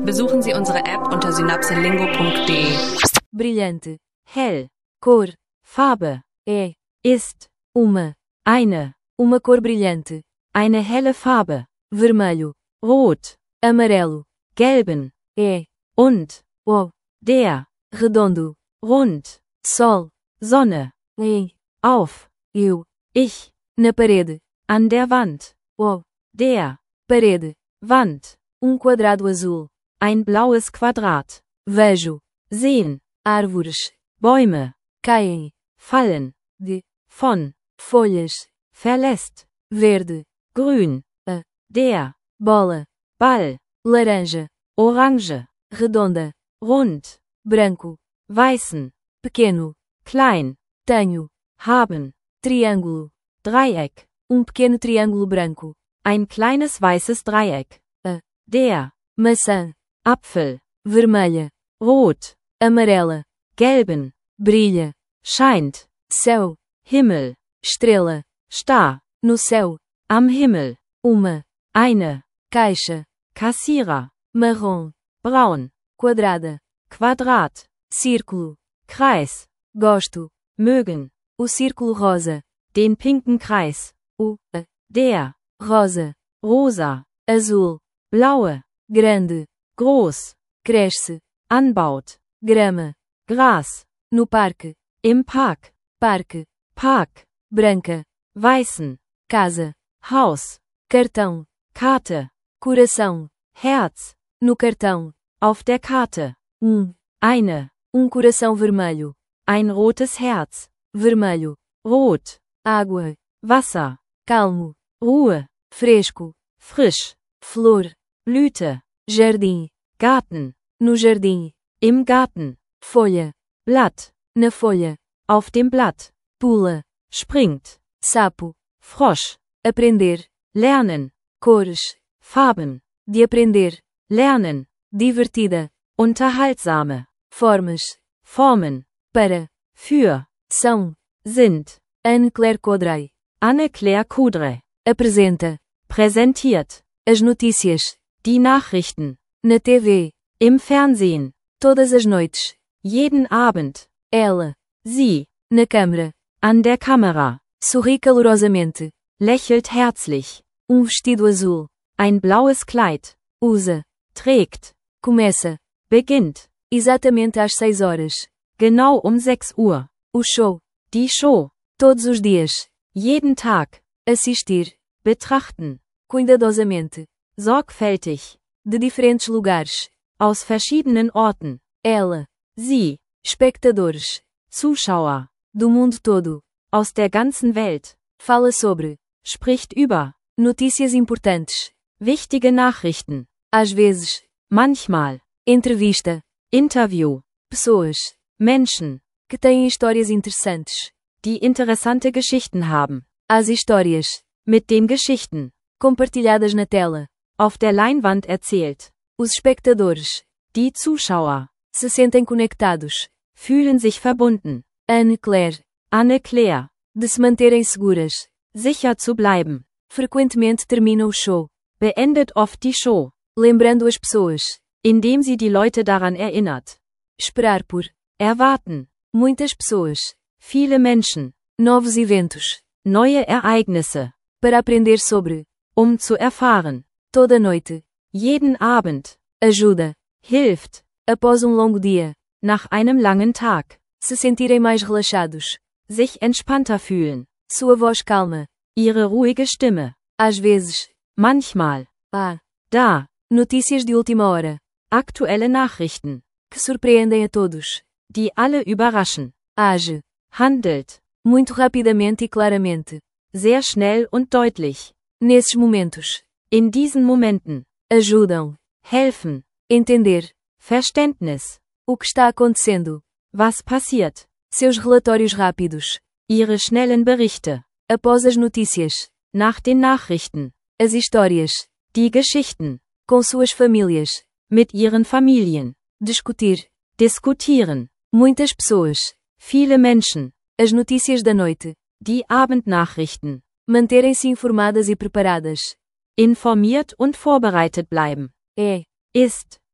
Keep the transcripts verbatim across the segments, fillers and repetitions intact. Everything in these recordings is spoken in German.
Besuchen Sie unsere App unter synapselingo punkt de. Brilhante, hell, cor, Farbe, é, ist, uma, eine, uma cor brilhante, eine helle Farbe, vermelho, rot, amarelo, gelben, é, und, o, der, redondo, rund, sol, Sonne, em, auf, eu, ich, na parede, an der Wand, o, der, parede, Wand, um quadrado azul, ein blaues Quadrat, vejo, sehen, árvores, Bäume, caem, fallen, de, von, folhas, verlässt, verde, grün, a, der, bola, Ball, laranja, orange, redonda, rund, branco, weißen, pequeno, klein, tenho, haben, triângulo, Dreieck, um pequeno triângulo branco, ein kleines weißes Dreieck, a, der, maçã, Apfel, vermelha, rot, amarela, gelben, brilha, scheint, céu, Himmel, estrela, está, no céu, am Himmel, uma, eine, caixa, Kassierer, marrom, braun, quadrada, Quadrat, círculo, Kreis, gosto, mögen, o círculo rosa, den pinken Kreis, o, a, der, rosa, rosa, azul, blaue, grande, groß, cresce, anbaut, grama, Gras, no parque, im Park, parque, Park, branca, weißen, casa, Haus, cartão, Karte, coração, Herz, no cartão, auf der Karte, um, eine, um coração vermelho, ein rotes Herz, vermelho, rot, água, Wasser, calmo, Ruhe, fresco, frisch, flor, Blüte, jardim, Garten, no jardim, im Garten, folha, Blatt, na folha, auf dem Blatt, pula, springt, sapo, Frosch, aprender, lernen, cores, Farben, de aprender, lernen, divertida, unterhaltsame, formas, Formen, para, für, são, sind, Anne-Claire Coudray, Anne-Claire Coudray, apresenta, präsentiert, as notícias, die Nachrichten, na T V, im Fernsehen, todas as noites, jeden Abend, ela, sie, na câmara, an der Kamera, sorri calorosamente, lächelt herzlich, um vestido azul, ein blaues Kleid, usa, trägt, começa, beginnt, exatamente às seis horas, genau um sechs Uhr, o show, die Show, todos os dias, jeden Tag, assistir, betrachten, cuidadosamente, sorgfältig, de diferentes lugares, aus verschiedenen Orten, ela, sie, espectadores, Zuschauer, do mundo todo, aus der ganzen Welt, fala sobre, spricht über, notícias importantes, wichtige Nachrichten, às vezes, manchmal, entrevista, Interview, pessoas, Menschen, que têm histórias interessantes, die interessante Geschichten haben, as histórias, mit dem Geschichten, compartilhadas na tela, auf der Leinwand erzählt, os espectadores, die Zuschauer, se sentem conectados, fühlen sich verbunden, Anne-Claire, Anne-Claire, de se manterem seguras, sicher zu bleiben, frequentemente termina o show, beendet oft die Show, lembrando as pessoas, indem sie die Leute daran erinnert, esperar por, erwarten, muitas pessoas, viele Menschen, novos eventos, neue Ereignisse, para aprender sobre, um zu erfahren, toda noite, jeden Abend, ajuda, hilft, após um longo dia, nach einem langen Tag, se sentirem mais relaxados, sich entspannter fühlen, sua voz calma, ihre ruhige Stimme, às vezes, manchmal, ah, da, notícias de última hora, aktuelle Nachrichten, que surpreendem a todos, die alle überraschen, age, handelt, muito rapidamente e claramente, sehr schnell und deutlich, nesses momentos, in diesen Momenten, ajudam, helfen, entender, Verständnis, o que está acontecendo, was passiert, seus relatórios rápidos, ihre schnellen Berichte, após as notícias, nach den Nachrichten, as histórias, die Geschichten, com suas famílias, mit ihren Familien, discutir, diskutieren, muitas pessoas, viele Menschen, as notícias da noite, die Abendnachrichten, manterem-se informadas e preparadas, informiert und vorbereitet bleiben, é, ist,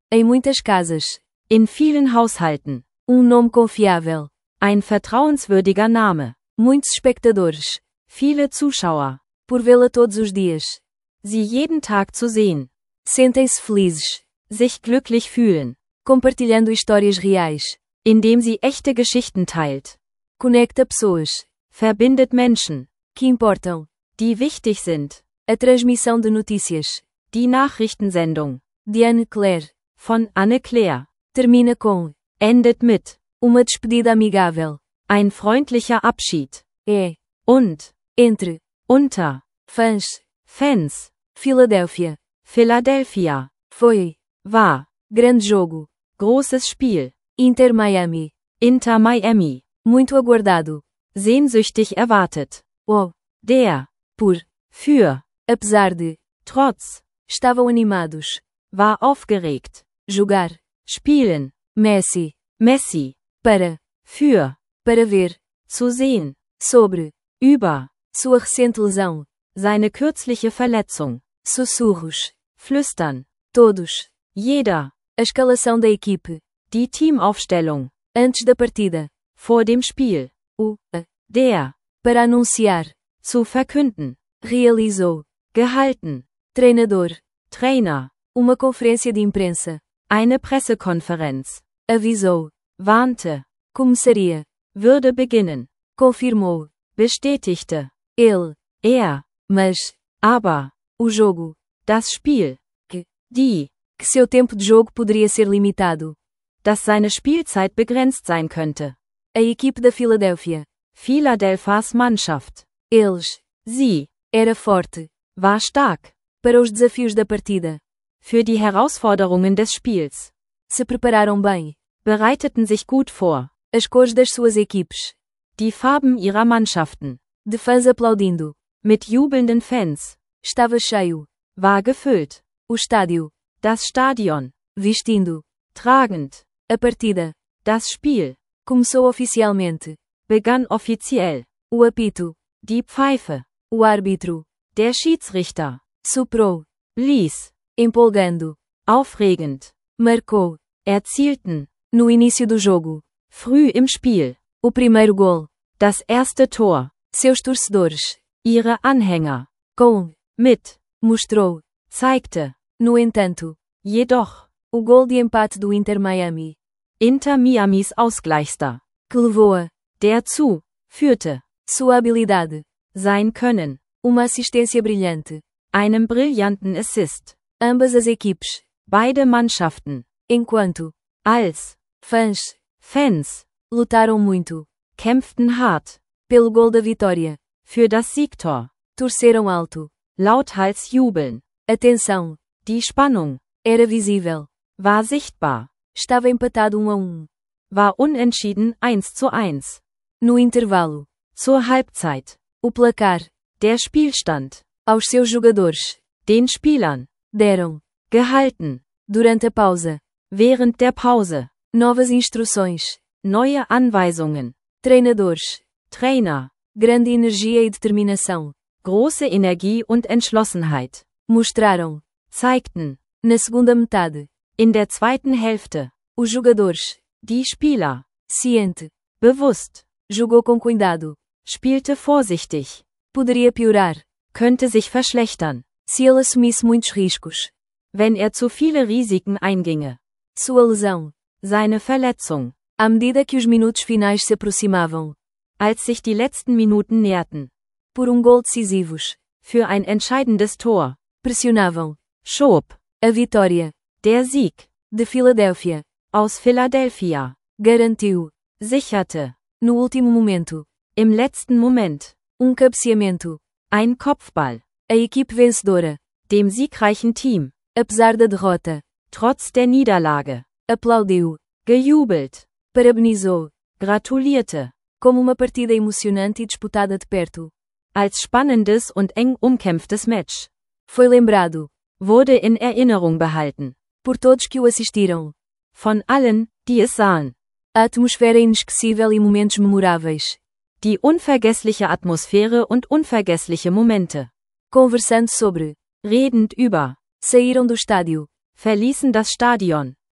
Em muitas casas. In vielen Haushalten. Um nome confiável. Ein vertrauenswürdiger Name. Muitos espectadores. Viele Zuschauer. Por vê-la todos os dias. Sie jeden Tag zu sehen. Sentem-se felizes. Sich glücklich fühlen. Compartilhando histórias reais. Indem sie echte Geschichten teilt. Conecta pessoas. Verbindet Menschen. Que importam. Die wichtig sind. A transmissão de notícias. Die Nachrichtensendung. De Anne Claire. Von Anne Claire. Termina com. Endet mit. Uma despedida amigável. Ein freundlicher Abschied. É. Und. Entre. Unter. Fãs. Fans. Filadélfia. Philadelphia. Foi. War. Grande jogo. Großes Spiel. Inter Miami. Inter Miami. Muito aguardado. Sehnsüchtig erwartet. Oh. Der. Por. Für. Apesar de. Trotz. Estavam animados. War aufgeregt. Jogar. Spielen. Messi. Messi. Para. Für. Para ver. Zu sehen. Sobre. Über. Sua recente lesão. Seine kürzliche Verletzung. Sussurros. Flüstern. Todos. Jeder. A escalação da equipe. Die Teamaufstellung. Antes da partida. Vor dem Spiel. O. A. Der. Para anunciar. Zu verkünden. Realizou. Gehalten. Treinador. Trainer. Uma conferência de imprensa. Eine Pressekonferenz. Avisou. Warnte. Começaria. Würde beginnen. Confirmou. Bestätigte. Ele. Er. Mas. Aber. O jogo. Das Spiel. Que. Die. Que seu tempo de jogo poderia ser limitado. Dass seine Spielzeit begrenzt sein könnte. A equipe da Filadélfia. Philadelphias Mannschaft. Eles. Sie. Era forte. War stark. Para os desafios da partida. Für die Herausforderungen des Spiels. Se prepararam bem. Bereiteten sich gut vor. As cores das suas equipes. Die Farben ihrer Mannschaften. De fãs aplaudindo. Mit jubelnden Fans. Estava cheio. War gefüllt. O estádio. Das Stadion. Vestindo. Tragend. A partida. Das Spiel. Começou oficialmente. Begann offiziell. O apito. Die Pfeife. O árbitro. Der Schiedsrichter. Soprou. Blies. Empolgando. Aufregend. Marcou. Erzielten. No início do jogo. Früh im Spiel. O primeiro gol. Das erste Tor. Seus torcedores. Ihre Anhänger. Com. Mit. Mostrou. Zeigte. No entanto. Jedoch. O gol de empate do Inter Miami. Inter Miamis Ausgleichster. Que levou a. Der zu. Führte. Sua habilidade. Sein Können. Uma assistência brilhante. Einem brillanten Assist. Ambas as equipes. Beide Mannschaften. Enquanto. Als. Fãs. Fans. Lutaram muito. Kämpften hart. Pelo gol da vitória. Für das Siegtor. Torceram alto. Lauthals jubeln. Atenção. Die Spannung. Era visível. War sichtbar. Estava empatado um a um. War unentschieden eins zu eins. No intervalo. Zur Halbzeit. O placar. Der Spielstand. Aos seus jogadores. Den Spielern. Deram. Gehalten. Durante a pausa. Während der Pause. Novas instruções. Neue Anweisungen. Treinadores. Trainer. Grande energia e determinação. Große Energie und Entschlossenheit. Mostraram. Zeigten. Na segunda metade. In der zweiten Hälfte. Os jogadores. Die Spieler. Ciente. Bewusst. Jogou com cuidado. Spielte vorsichtig. Poderia piorar. Könnte sich verschlechtern. Se ele assumisse muitos riscos. Wenn er zu viele Risiken einginge. Sua lesão. Seine Verletzung. À medida que os minutos finais se aproximavam. Als sich die letzten Minuten näherten. Por um gol decisivos. Für ein entscheidendes Tor. Pressionavam. Schob. A vitória. Der Sieg. De Filadélfia. Aus Philadelphia. Garantiu. Sicherte. No último momento. Im letzten Moment. Um cabeceamento. Ein Kopfball. A equipe vencedora. Dem siegreichen Team. Apesar da derrota. Trotz der Niederlage. Aplaudiu. Gejubelt. Parabenizou. Gratulierte. Como uma partida emocionante e disputada de perto. Als spannendes und eng umkämpftes Match. Foi lembrado. Wurde in Erinnerung behalten. Por todos que o assistiram. Von allen, die es sahen. A atmosfera inesquecível e momentos memoráveis. Die unvergessliche Atmosphäre und unvergessliche Momente. Conversando sobre. Redend über. Saíram do estádio. Verließen das Stadion.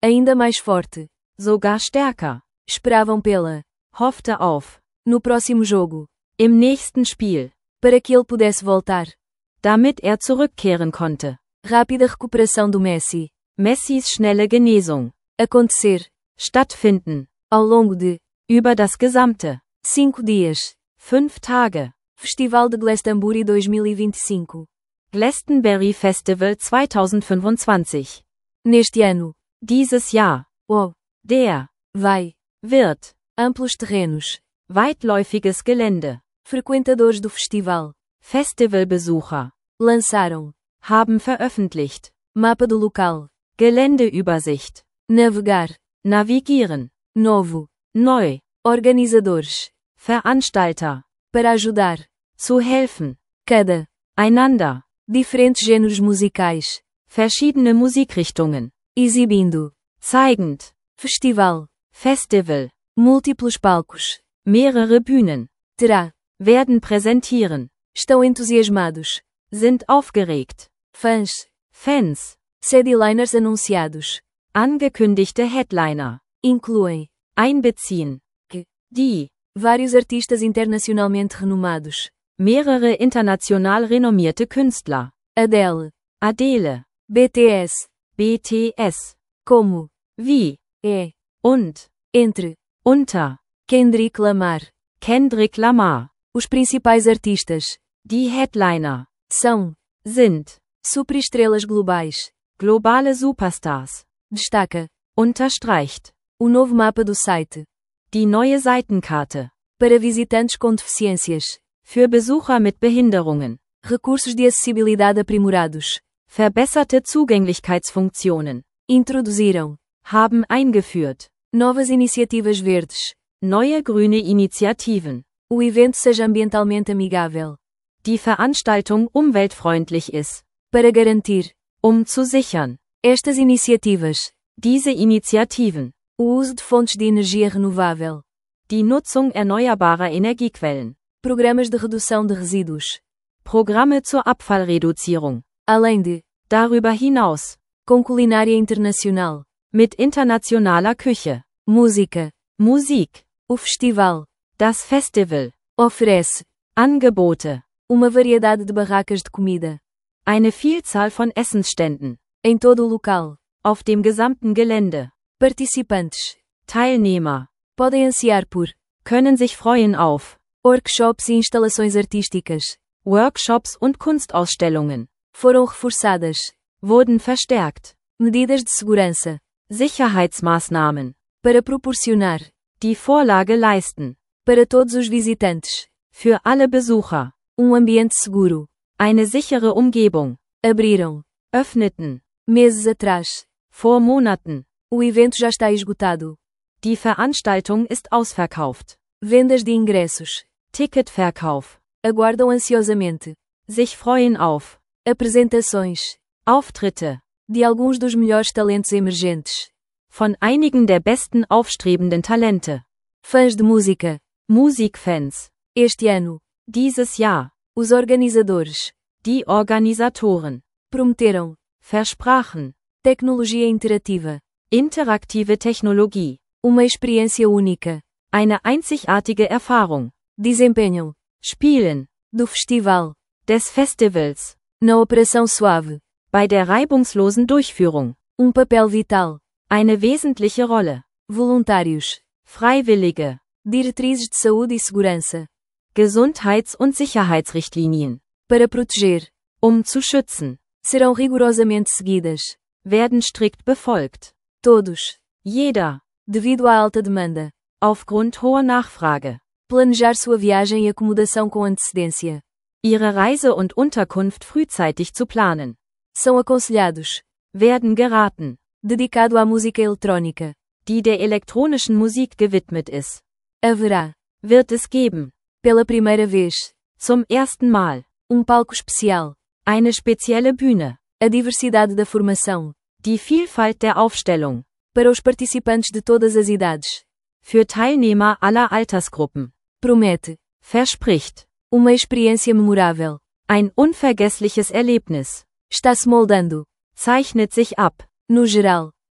Ainda mais forte. Sogar stärker. Esperavam pela. Hoffte auf. No próximo jogo. Im nächsten Spiel. Para que ele pudesse voltar. Damit er zurückkehren konnte. Rápida recuperação do Messi. Messis schnelle Genesung. Acontecer. Stattfinden. Ao longo de. Über das gesamte. Cinco dias. Fünf Tage. Festival de Glastonbury dois mil e vinte e cinco. Glastonbury Festival zweitausendfünfundzwanzig. Neste ano. Dieses Jahr. O. Der. Vai. Wird. Amplos terrenos. Weitläufiges Gelände. Frequentadores do festival. Festivalbesucher. Lançaram. Haben veröffentlicht. Mapa do local. Geländeübersicht. Navegar. Navigieren. Novo. Neu. Organizadores. Veranstalter. Para ajudar. Zu helfen. Cada. Einander. Diferentes gêneros musicais. Verschiedene Musikrichtungen. Exibindo. Zeigend. Festival. Festival. Múltiplos palcos. Mehrere Bühnen. Terá. Werden präsentieren. Estão entusiasmados. Sind aufgeregt. Fãs. Fans. Headliners anunciados. Angekündigte Headliner. Incluem. Einbeziehen. Que. Die. Vários artistas internacionalmente renomados. Mehrere international renommierte Künstler. Adele. Adele. B T S. B T S. Como. Wie. É. Und. Entre. Unter. Kendrick Lamar. Kendrick Lamar. Os principais artistas. Die Headliner. São. Sind. Superestrelas globais. Globale Superstars. Destaca. Unterstreicht. O novo mapa do site. Die neue Seitenkarte. Para visitantes com deficiências. Für Besucher mit Behinderungen. Recursos de acessibilidade aprimorados. Verbesserte Zugänglichkeitsfunktionen. Introduziram. Haben eingeführt. Novas iniciativas verdes. Neue grüne Initiativen. O evento seja ambientalmente amigável. Die Veranstaltung umweltfreundlich ist. Para garantir. Um zu sichern. Estas iniciativas. Diese Initiativen. O uso de fontes de energia renovável. Die Nutzung erneuerbarer Energiequellen. Programas de redução de resíduos. Programme zur Abfallreduzierung. Além de. Darüber hinaus. Com culinária internacional. Mit internationaler Küche. Música. Musik. O festival. Das Festival. Oferece. Angebote. Uma variedade de barracas de comida. Eine Vielzahl von Essensständen. Em todo o local. Auf dem gesamten Gelände. Participantes. Teilnehmer. Podem ansiar por. Können sich freuen auf. Workshops e instalações artísticas. Workshops und Kunstausstellungen. Foram reforçadas. Wurden verstärkt. Medidas de segurança. Sicherheitsmaßnahmen. Para proporcionar. Die Vorlage leisten. Para todos os visitantes. Für alle Besucher. Um ambiente seguro. Eine sichere Umgebung. Abriram. Öffneten. Meses atrás. Vor Monaten. O evento já está esgotado. Die Veranstaltung ist ausverkauft. Vendas de ingressos. Ticketverkauf. Aguardam ansiosamente. Sich freuen auf. Apresentações. Auftritte. De alguns dos melhores talentos emergentes. Von einigen der besten aufstrebenden Talente. Fãs de música. Musikfans. Este ano. Dieses Jahr. Os organizadores. Die Organisatoren. Prometeram. Versprachen. Tecnologia interativa. Interaktive Technologie. Uma experiência única. Eine einzigartige Erfahrung. Desempenham. Spielen. Do festival. Des Festivals. Na operação suave. Bei der reibungslosen Durchführung. Um papel vital. Eine wesentliche Rolle. Voluntários. Freiwillige. Diretrizes de saúde e segurança. Gesundheits- und Sicherheitsrichtlinien. Para proteger. Um zu schützen. Serão rigorosamente seguidas. Werden strikt befolgt. Todos. Jeder. Devido à alta demanda. Aufgrund hoher Nachfrage. Planejar sua viagem e acomodação com antecedência. Ihre Reise und Unterkunft frühzeitig zu planen. São aconselhados. Werden geraten. Dedicado à música eletrônica. Die der elektronischen Musik gewidmet ist. Haverá. Wird es geben. Pela primeira vez. Zum ersten Mal. Um palco especial. Eine spezielle Bühne. A diversidade da formação. Die Vielfalt der Aufstellung. Para os participantes de todas as idades. Für Teilnehmer aller Altersgruppen. Promete. Verspricht. Uma experiência memorável. Ein unvergessliches Erlebnis. Está se moldando. Zeichnet sich ab. No geral.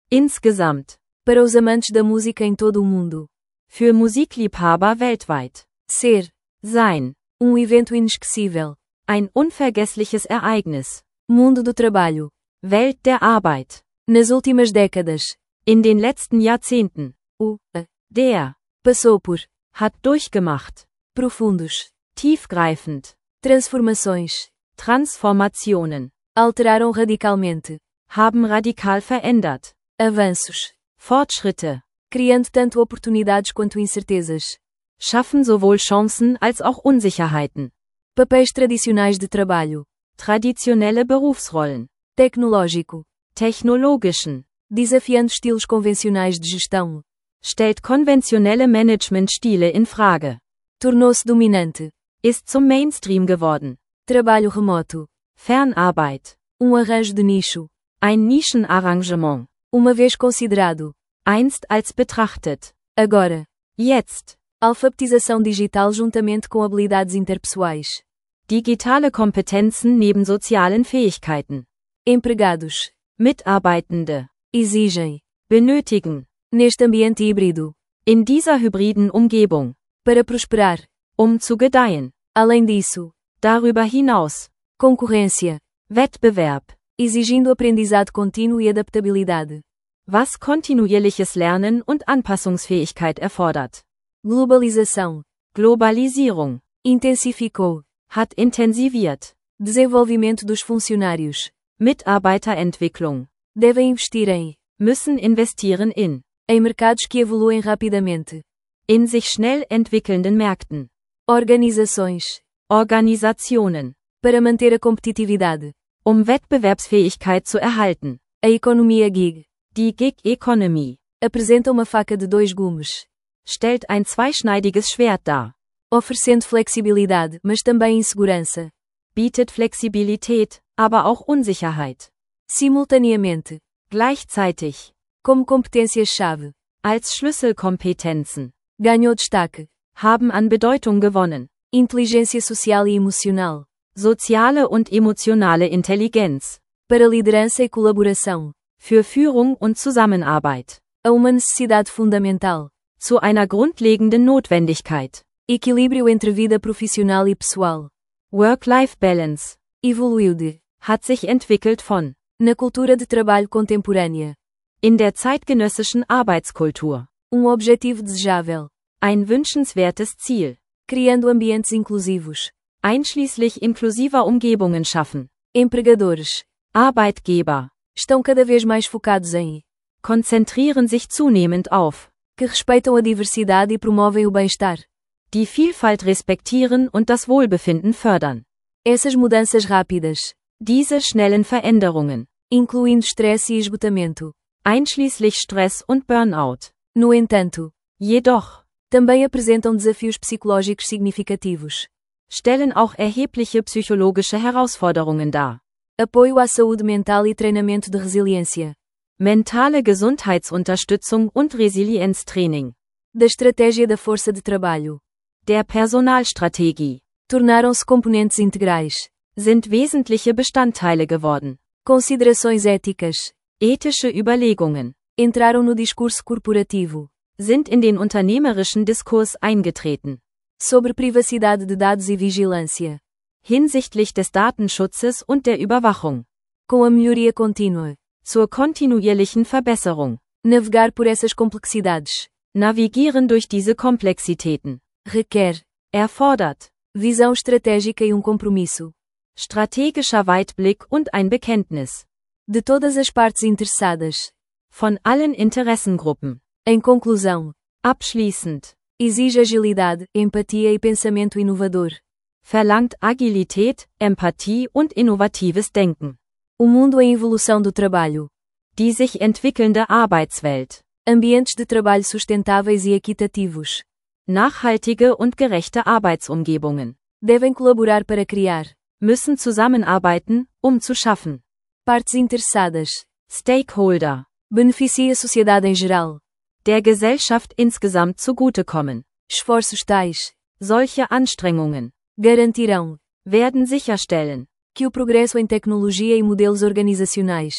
Insgesamt. Para os amantes da música em todo o mundo. Für Musikliebhaber weltweit. Ser. Sein. Um evento inesquecível. Ein unvergessliches Ereignis. Mundo do trabalho. Welt der Arbeit. Nas últimas décadas. In den letzten Jahrzehnten. O, a, Der. passou por. Hat durchgemacht. Profundos. Tiefgreifend. Transformações. Transformationen. Alteraram radicalmente. Haben radikal verändert. Avanços. Fortschritte. Criando tanto oportunidades quanto incertezas. Schaffen sowohl Chancen als auch Unsicherheiten. Papéis tradicionais de trabalho. Traditionelle Berufsrollen. Tecnológico. Technologischen. Desafiando estilos convencionais de gestão. Stellt konventionelle Managementstile in Frage. Tornou-se dominante. Ist zum Mainstream geworden. Trabalho remoto. Fernarbeit. Um arranjo de nicho. Ein Nischenarrangement. Uma vez considerado. Einst als betrachtet. Agora. Jetzt. Alfabetização digital juntamente com habilidades interpessoais. Digitale Kompetenzen neben sozialen Fähigkeiten. Empregados. Mitarbeitende. Exigem. Benötigen. Neste ambiente híbrido. In dieser hybriden Umgebung. Para prosperar. Um zu gedeihen. Além disso. Darüber hinaus. Concorrência. Wettbewerb. Exigindo aprendizado contínuo e adaptabilidade. Was kontinuierliches Lernen und Anpassungsfähigkeit erfordert. Globalização. Globalisierung. Intensificou. Hat intensiviert. Desenvolvimento dos funcionários. Mitarbeiterentwicklung. Devem investir em. Müssen investieren in. Em mercados que evoluem rapidamente. In sich schnell entwickelnden Märkten. Organizações. Organisationen. Para manter a competitividade. Um Wettbewerbsfähigkeit zu erhalten. A economia gig. Die Gig Economy. Apresenta uma faca de dois gumes. Stellt ein zweischneidiges Schwert dar. Oferecendo flexibilidade, mas também insegurança. Bietet Flexibilität, aber auch Unsicherheit. Simultaneamente. Gleichzeitig. Como competências-chave. Als Schlüsselkompetenzen. Ganhou destaque. Haben an Bedeutung gewonnen. Inteligência social e emocional. Soziale und emotionale Intelligenz. Para liderança e colaboração. Für Führung und Zusammenarbeit. A uma necessidade fundamental. Zu einer grundlegenden Notwendigkeit. Equilíbrio entre vida profissional e pessoal. Work-Life Balance. Evoluiu de. Hat sich entwickelt von. Na cultura de trabalho contemporânea. In der zeitgenössischen Arbeitskultur. Um objetivo desejável. Ein wünschenswertes Ziel. Criando ambientes inclusivos. Einschließlich inklusiver Umgebungen schaffen. Empregadores. Arbeitgeber. Estão cada vez mais focados em. Konzentrieren sich zunehmend auf. Que respeitam a diversidade e promovem o bem-estar. Die Vielfalt respektieren und das Wohlbefinden fördern. Essas mudanças rápidas. Diese schnellen Veränderungen. Incluindo estresse e esgotamento. Einschließlich Stress und Burnout. No entanto. Jedoch. Também apresentam desafios psicológicos significativos. Stellen auch erhebliche psychologische Herausforderungen dar. Apoio à saúde mental e treinamento de resiliência. Mentale Gesundheitsunterstützung und Resilienztraining. Da estratégia da força de trabalho. Der Personalstrategie. Tornaram-se componentes integrais. Sind wesentliche Bestandteile geworden. Considerações éticas. Ethische Überlegungen. Entraram no discurso corporativo. Sind in den unternehmerischen Diskurs eingetreten. Sobre privacidade de dados e vigilância. Hinsichtlich des Datenschutzes und der Überwachung. Com a melhoria contínua. Zur kontinuierlichen Verbesserung. Navegar por essas complexidades. Navigieren durch diese Komplexitäten. Requer. Erfordert. Visão estratégica e um compromisso. Strategischer Weitblick und ein Bekenntnis. De todas as partes interessadas. Von allen Interessengruppen. Em conclusão. Abschließend. Exige agilidade, empatia e pensamento inovador. Verlangt Agilität, Empathie und innovatives Denken. O mundo em evolução do trabalho. Die sich entwickelnde Arbeitswelt. Ambientes de trabalho sustentáveis e equitativos. Nachhaltige und gerechte Arbeitsumgebungen. Devem colaborar para criar. Müssen zusammenarbeiten, um zu schaffen. Partes interessadas. Stakeholder. Beneficia a sociedade em geral. Der Gesellschaft insgesamt zugutekommen. Esforços tais. Solche Anstrengungen. Garantirão. Werden sicherstellen. Que o progresso em tecnologia e modelos organizacionais.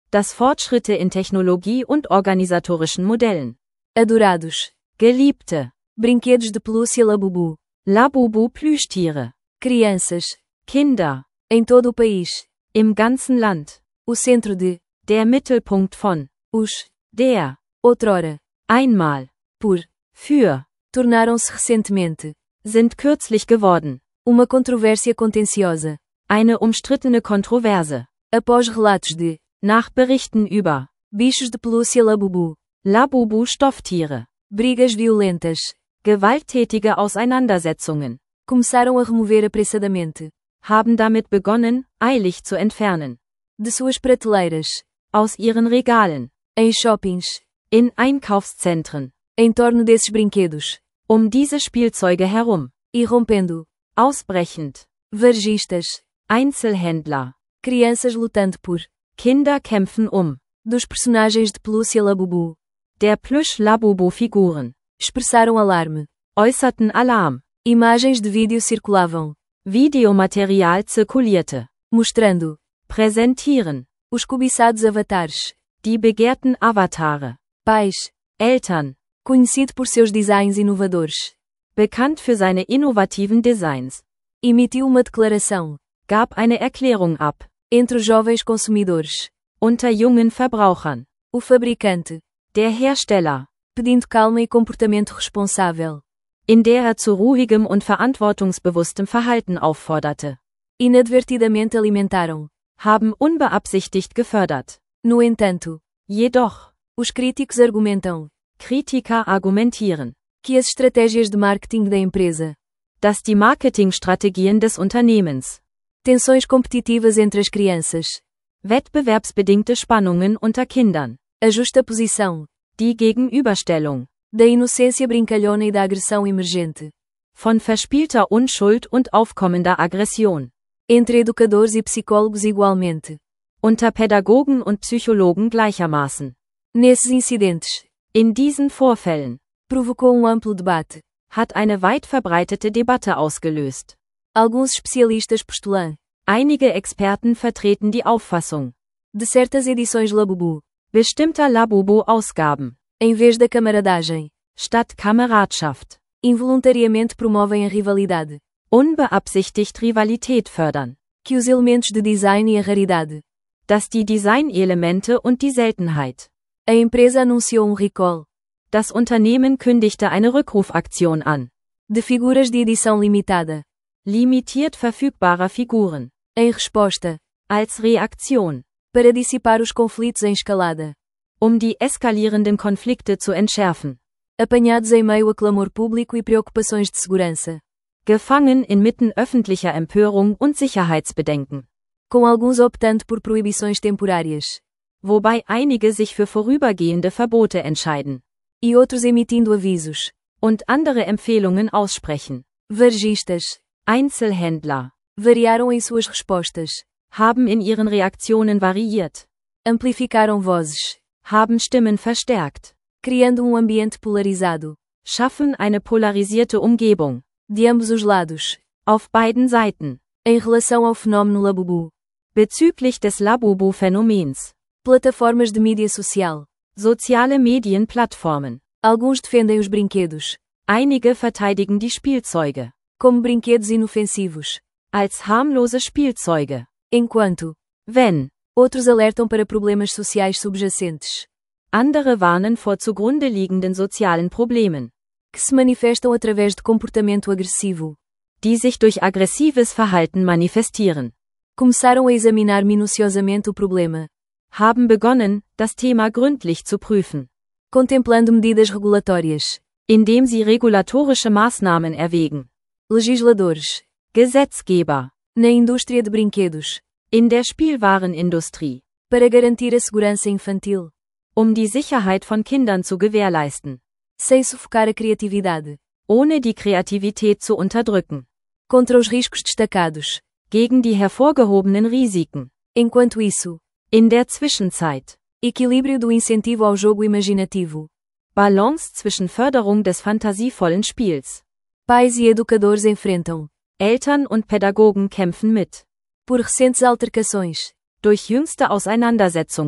dass Fortschritte in Technologie und organisatorischen Modellen. Adorados. Geliebte. Brinquedos de pelúcia Labubu. Labubu Plüschtiere. Crianças. Kinder. Em todo o país. Im ganzen Land. O centro de. Der Mittelpunkt von. Os. Der. Outrora. Einmal. Por. Für. Tornaram-se recentemente. Sind kürzlich geworden. Uma controvérsia contenciosa. Eine umstrittene Kontroverse. Após relatos de. Nach Berichten über. Bichos de pelúcia Labubu. Labubu Stofftiere. Brigas violentas. Gewalttätige Auseinandersetzungen. Começaram a remover apressadamente. Haben damit begonnen, eilig zu entfernen. De suas prateleiras. Aus ihren Regalen. Em shoppings. In Einkaufszentren. Em torno desses brinquedos. Um diese Spielzeuge herum. Irrompendo. Ausbrechend. Varejistas. Einzelhändler. Crianças lutando por. Kinder kämpfen um. Dos personagens de pelúcia Labubu. Der Plüsch-Labubu-Figuren. Expressaram alarme. Äußerten Alarm. Imagens de vídeo circulavam. Videomaterial zirkulierte. Mostrando. Präsentieren. Os cobiçados avatares. Die begehrten Avatare. Pais. Eltern. Conhecido por seus designs inovadores. Bekannt für seine innovativen Designs. Emitiu uma declaração. Gab eine Erklärung ab. Entre os jovens consumidores. Unter jungen Verbrauchern. O fabricante. Der Hersteller. Pedindo calma e comportamento responsável. In der er zu ruhigem und verantwortungsbewusstem Verhalten aufforderte. Inadvertidamente alimentaram. Haben unbeabsichtigt gefördert. No entanto. Jedoch. Os críticos argumentam. Kritiker argumentieren. Que as estratégias de marketing da empresa. Dass die Marketingstrategien des Unternehmens. Tensões competitivas entre as crianças. Wettbewerbsbedingte Spannungen unter Kindern. A justaposição. Die Gegenüberstellung. Da inocência brincalhona e da agressão emergente. Von verspielter Unschuld und aufkommender Aggression. Entre educadores e psicólogos igualmente. Unter Pädagogen und Psychologen gleichermaßen. Nesses incidentes. In diesen Vorfällen. Provocou um amplo debate. Hat eine weit verbreitete Debatte ausgelöst. Alguns especialistas postulam. Einige Experten vertreten die Auffassung. De certas edições Labubu. Bestimmter Labubu-Ausgaben. Em vez da camaradagem. Statt Kameradschaft. Involuntariamente promovem a rivalidade. Unbeabsichtigt Rivalität fördern. Que os elementos de design e a raridade. Dass die Designelemente und die Seltenheit. A empresa anunciou um recall. Das Unternehmen kündigte eine Rückrufaktion an. De figuras de edição limitada. Limitiert verfügbarer Figuren. Em resposta. Als Reaktion. Para dissipar os conflitos em escalada. Um die eskalierenden Konflikte zu entschärfen. Apanhados em meio a clamor público e preocupações de segurança. Gefangen inmitten öffentlicher Empörung und Sicherheitsbedenken. Com alguns optando por proibições temporárias. Wobei einige sich für vorübergehende Verbote entscheiden. E outros emitindo avisos. Und andere Empfehlungen aussprechen. Varejistas. Einzelhändler. Variaram em suas respostas. Haben in ihren Reaktionen variiert. Amplificaram vozes. Haben Stimmen verstärkt. Criando um ambiente polarizado. Schaffen eine polarisierte Umgebung. De ambos os lados. Auf beiden Seiten. Em relação ao fenômeno Labubu. Bezüglich des Labubu-Phänomens. Plataformas de mídia social. Soziale Medienplattformen. Alguns defendem os brinquedos. Einige verteidigen die Spielzeuge. Como brinquedos inofensivos. Als harmlose Spielzeuge. Enquanto. Wenn. Outros alertam para problemas sociais subjacentes. Andere warnen vor zugrunde liegenden sozialen Problemen. Que se manifestam através de comportamento agressivo. Die sich durch aggressives Verhalten manifestieren. Começaram a examinar minuciosamente o problema. Haben begonnen, das Thema gründlich zu prüfen. Contemplando medidas regulatórias. Indem sie regulatorische Maßnahmen erwägen. Legisladores. Gesetzgeber. Na indústria de brinquedos. In der Spielwarenindustrie. Para garantir a segurança infantil. Um die Sicherheit von Kindern zu gewährleisten. Sem sufocar a criatividade. Ohne die Kreativität zu unterdrücken. Contra os riscos destacados. Gegen die hervorgehobenen Risiken. Enquanto isso. In der Zwischenzeit. Equilíbrio do incentivo ao jogo imaginativo. Balance zwischen Förderung des fantasievollen Spiels. Pais e educadores enfrentam. Eltern und Pädagogen kämpfen mit. Por recentes altercações. Durch jüngste Auseinandersetzungen.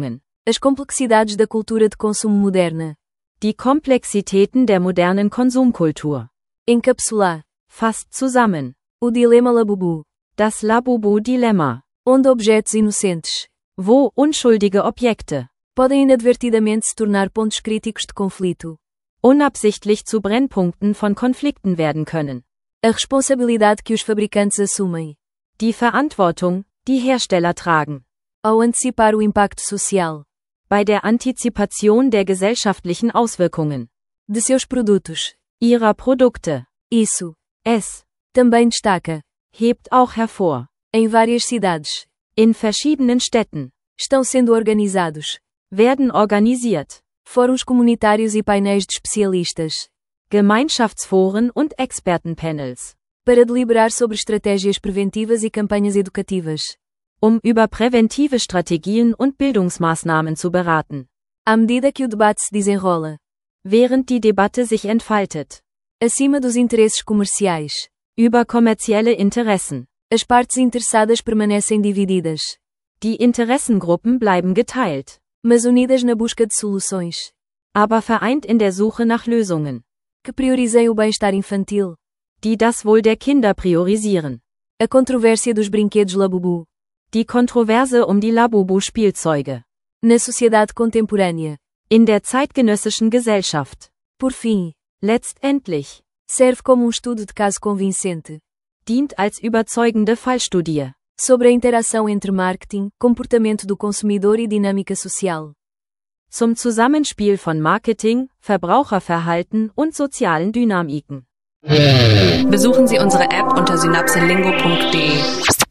As complexidades da cultura de consumo moderna. Die Komplexitäten der modernen Konsumkultur. Encapsular. Fasst zusammen. O dilema Labubu. Das Labubu-Dilemma. Onde objetos inocentes, Wo unschuldige Objekte podem inadvertidamente se tornar pontos críticos de conflito. unabsichtlich zu Brennpunkten von Konflikten werden können. A responsabilidade que os fabricantes assumem. Die Verantwortung, die Hersteller tragen. Ao antecipar o impacto social. Bei der Antizipation der gesellschaftlichen Auswirkungen. De seus produtos. Ihrer Produkte. Isso. Es Também destaca. hebt auch hervor. Em várias cidades. In verschiedenen Städten. Estão sendo organizados. Werden organisiert. Fóruns comunitários e painéis de especialistas. Gemeinschaftsforen und Expertenpanels. Para deliberar sobre estratégias preventivas e campanhas educativas. Um über präventive Strategien und Bildungsmaßnahmen zu beraten. À medida que o debate se desenrola. Während die Debatte sich entfaltet. Acima dos interesses comerciais. Über kommerzielle Interessen. As partes interessadas permanecem divididas. Die Interessengruppen bleiben geteilt. Mas unidas na busca de soluções. Aber vereint in der Suche nach Lösungen. Que priorizem o bem-estar infantil. Die das Wohl der Kinder priorisieren. A controvérsia dos brinquedos Labubu. Die Kontroverse um die Labubu-Spielzeuge. Na sociedade contemporânea. In der zeitgenössischen Gesellschaft. Por fim. Letztendlich. Serve como um estudo de caso convincente. Dient als überzeugende Fallstudie. Sobre a interação entre marketing, comportamento do consumidor e dinâmica social. Zum Zusammenspiel von Marketing, Verbraucherverhalten und sozialen Dynamiken. Besuchen Sie unsere App unter synapselingo punkt de.